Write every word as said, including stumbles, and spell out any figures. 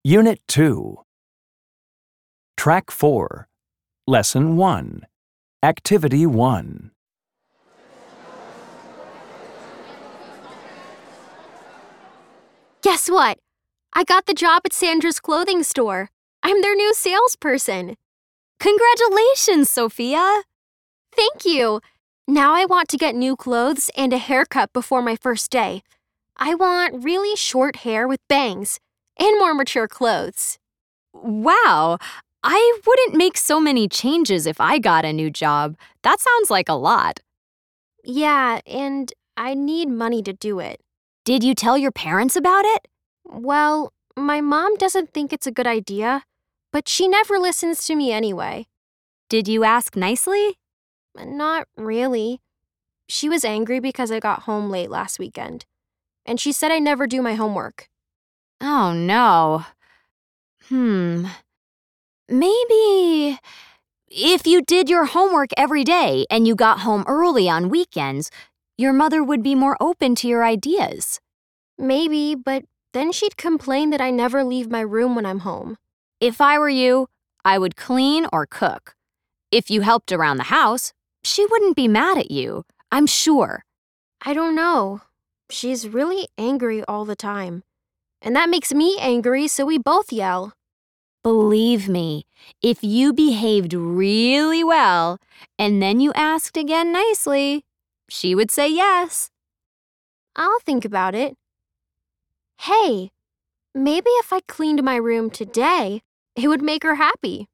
Unit two. Track four. Lesson one. Activity one. Guess what? I got the job at Sandra's clothing store. I'm their new salesperson. Congratulations, Sophia! Thank you. Now I want to get new clothes and a haircut before my first day. I want really short hair with bangs and more mature clothes. Wow! I wouldn't make so many changes if I got a new job. That sounds like a lot. Yeah, and I need money to do it. Did you tell your parents about it? Well, my mom doesn't think it's a good idea, but she never listens to me anyway. Did you ask nicely? Not really. She was angry because I got home late last weekend, and she said I never do my homework. Oh, no. Hmm. Maybe if you did your homework every day and you got home early on weekends, your mother would be more open to your ideas. Maybe, but then she'd complain that I never leave my room when I'm home. If I were you, I would clean or cook. If you helped around the house, she wouldn't be mad at you, I'm sure. I don't know. She's really angry all the time. And that makes me angry, so we both yell. Believe me, if you behaved really well and then you asked again nicely, she would say yes. I'll think about it. Hey, maybe if I cleaned my room today, it would make her happy.